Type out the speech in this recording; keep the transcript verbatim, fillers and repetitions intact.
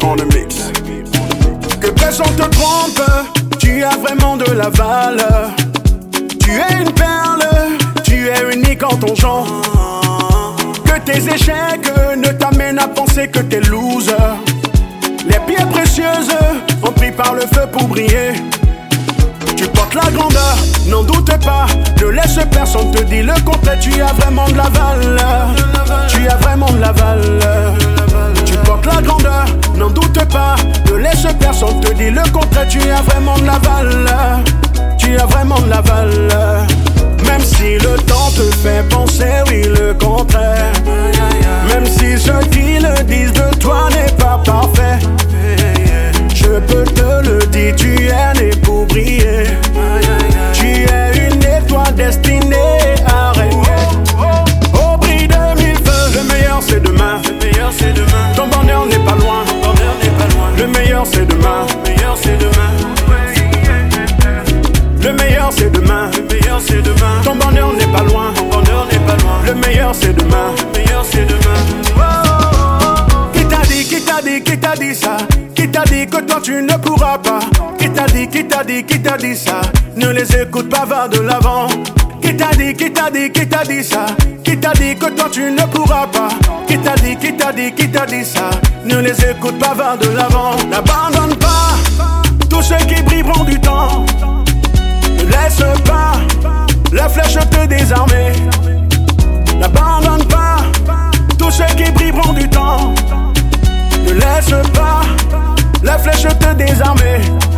on the mix. Que personne te trompe, tu as vraiment de la valeur. Tu es une perle, tu es unique en ton genre. Que tes échecs ne t'amènent à penser que t'es loser. Les pierres précieuses ont pris par le feu pour briller. Tu portes la grandeur, n'en doute pas. Ne laisse personne te dire le contraire. Tu as vraiment de la valeur. Tu as vraiment de la valeur. Tu portes la grandeur, n'en doute pas. Ne laisse personne te dire le contraire. Tu as vraiment de la valeur. Tu as vraiment de la valeur. Même si le temps te fait penser, oui, le contraire. Même si ceux qui le disent de toi n'est pas parfait, je peux te le dire, tu es né pour briller. Tu es une étoile destinée à régner. Au bris de mille feux, le meilleur c'est demain. Ton bonheur n'est pas loin. Le meilleur c'est demain. Le meilleur c'est demain. Ton bonheur n'est pas loin. Le meilleur c'est demain. Qui t'a dit, qui t'a dit, qui t'a dit ça? Qui t'a dit que toi tu ne pourras pas? Qui t'a dit, qui t'a dit, qui t'a dit ça? Ne les écoute pas, va de l'avant. Qui t'a dit, qui t'a dit, qui t'a dit ça? Qui t'a dit que toi tu ne pourras pas? Qui t'a dit, qui t'a dit, qui t'a dit ça? Ne les écoute pas, va de l'avant. N'abandonne pas tous ceux qui brilleront du temps. Ne laisse pas la flèche te désarmer. N'abandonne pas tous ceux qui brilleront du temps. Ne laisse pas la flèche te désarmer.